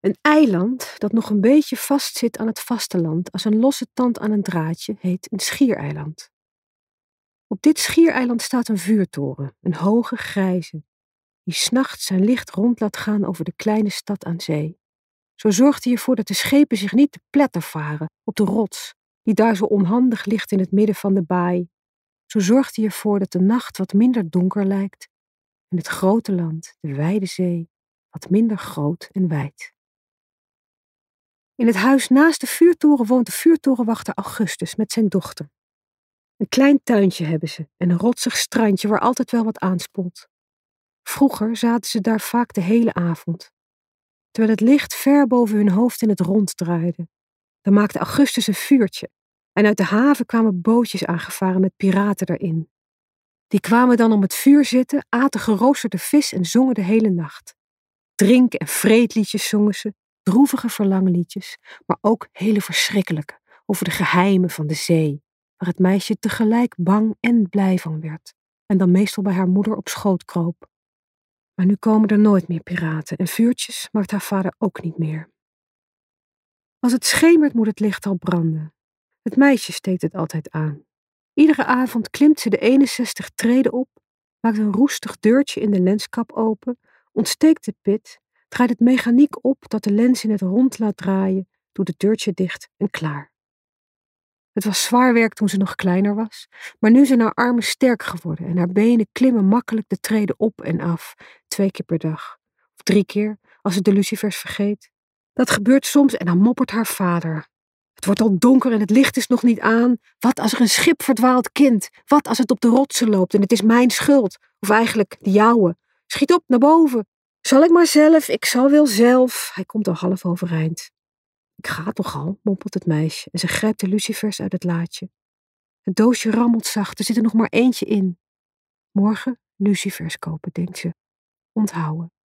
Een eiland dat nog een beetje vastzit aan het vasteland als een losse tand aan een draadje heet een schiereiland. Op dit schiereiland staat een vuurtoren, een hoge grijze, die 's nachts zijn licht rond laat gaan over de kleine stad aan zee. Zo zorgt hij ervoor dat de schepen zich niet te pletter varen op de rots, die daar zo onhandig ligt in het midden van de baai. Zo zorgt hij ervoor dat de nacht wat minder donker lijkt en het grote land, de wijde zee, wat minder groot en wijd. In het huis naast de vuurtoren woont de vuurtorenwachter Augustus met zijn dochter. Een klein tuintje hebben ze en een rotsig strandje waar altijd wel wat aanspoelt. Vroeger zaten ze daar vaak de hele avond, terwijl het licht ver boven hun hoofd in het rond draaide. Dan maakte Augustus een vuurtje en uit de haven kwamen bootjes aangevaren met piraten erin. Die kwamen dan om het vuur zitten, aten geroosterde vis en zongen de hele nacht. Drink- en vreedliedjes zongen ze, droevige verlangliedjes, maar ook hele verschrikkelijke over de geheimen van de zee, waar het meisje tegelijk bang en blij van werd en dan meestal bij haar moeder op schoot kroop. Maar nu komen er nooit meer piraten en vuurtjes maakt haar vader ook niet meer. Als het schemert moet het licht al branden. Het meisje steekt het altijd aan. Iedere avond klimt ze de 61 treden op, maakt een roestig deurtje in de lenskap open, ontsteekt de pit, draait het mechaniek op dat de lens in het rond laat draaien, doet het deurtje dicht en klaar. Het was zwaar werk toen ze nog kleiner was, maar nu zijn haar armen sterk geworden en haar benen klimmen makkelijk de treden op en af, 2 keer per dag. Of 3 keer, als ze de lucifers vergeet. Dat gebeurt soms en dan moppert haar vader. Het wordt al donker en het licht is nog niet aan. Wat als er een schip verdwaalt, kind? Wat als het op de rotsen loopt en het is mijn schuld? Of eigenlijk de jouwe. Schiet op, naar boven. Zal ik maar zelf, ik zal wel zelf. Hij komt al half overeind. Ik ga toch al, mompelt het meisje en ze grijpt de lucifers uit het laadje. Het doosje rammelt zacht, er zit er nog maar eentje in. Morgen lucifers kopen, denkt ze. Onthouden.